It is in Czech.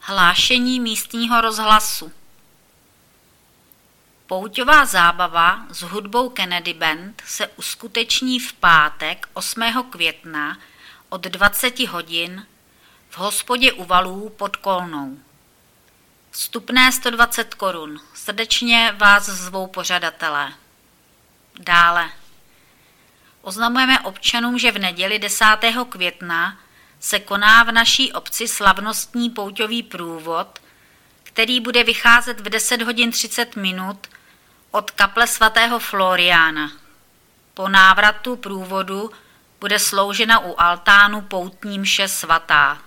Hlášení místního rozhlasu. Pouťová zábava s hudbou Kennedy Band se uskuteční v pátek 8. května od 20 hodin v hospodě u Valů pod Kolnou. Vstupné 120 korun. Srdečně vás zvou pořadatelé. Dále. Oznamujeme občanům, že v neděli 10. května se koná v naší obci slavnostní pouťový průvod, který bude vycházet v 10 hodin 30 minut od kaple svatého Floriána. Po návratu průvodu bude sloužena u altánu poutní mše svatá.